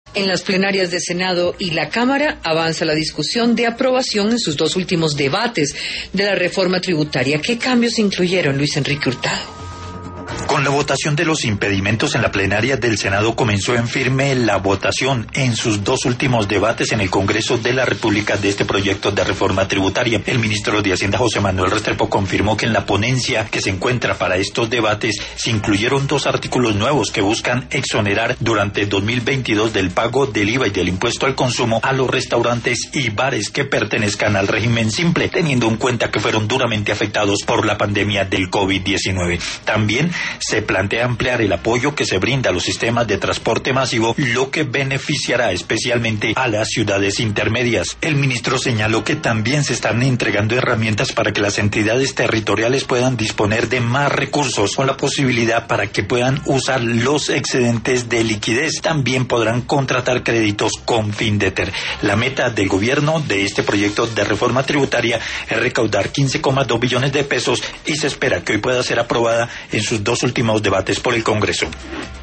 En las plenarias de Senado y la Cámara avanza la discusión de aprobación en sus dos últimos debates de la reforma tributaria. ¿Qué cambios incluyeron, Luis Enrique Hurtado? Con la votación de los impedimentos en la plenaria del Senado comenzó en firme la votación en sus dos últimos debates en el Congreso de la República de este proyecto de reforma tributaria. El ministro de Hacienda, José Manuel Restrepo, confirmó que en la ponencia que se encuentra para estos debates se incluyeron dos artículos nuevos que buscan exonerar durante 2022 del pago del IVA y del impuesto al consumo a los restaurantes y bares que pertenezcan al régimen simple, teniendo en cuenta que fueron duramente afectados por la pandemia del COVID-19. También se plantea ampliar el apoyo que se brinda a los sistemas de transporte masivo, lo que beneficiará especialmente a las ciudades intermedias. El ministro señaló que también se están entregando herramientas para que las entidades territoriales puedan disponer de más recursos, con la posibilidad para que puedan usar los excedentes de liquidez. También podrán contratar créditos con Findeter. La meta del gobierno de este proyecto de reforma tributaria es recaudar 15,2 billones de pesos y se espera que hoy pueda ser aprobada en sus dos últimos debates por el Congreso.